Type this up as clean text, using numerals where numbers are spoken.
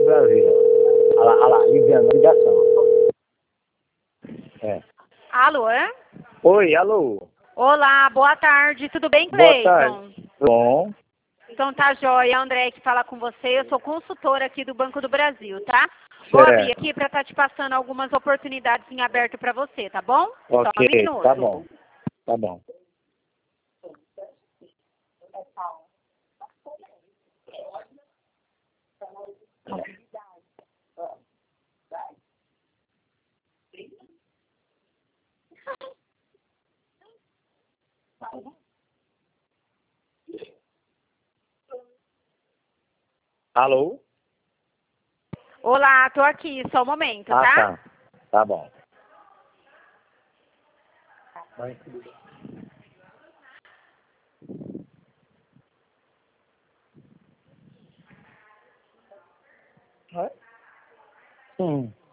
do Brasil. Olha lá, ligando, ligação. É. Alô, é? Oi, alô. Olá, boa tarde, tudo bem, Boa Cleiton? tarde. Bom. Então tá jóia, André que fala com você, eu sou consultora aqui do Banco do Brasil, tá? Vou abrir Certo. aqui para estar te passando algumas oportunidades em aberto para você, tá bom? Só um Ok, minuto. tá bom. Tá bom. Alô? Olá, tô aqui, só um momento, Ah, tá? tá. Tá bom. Sim.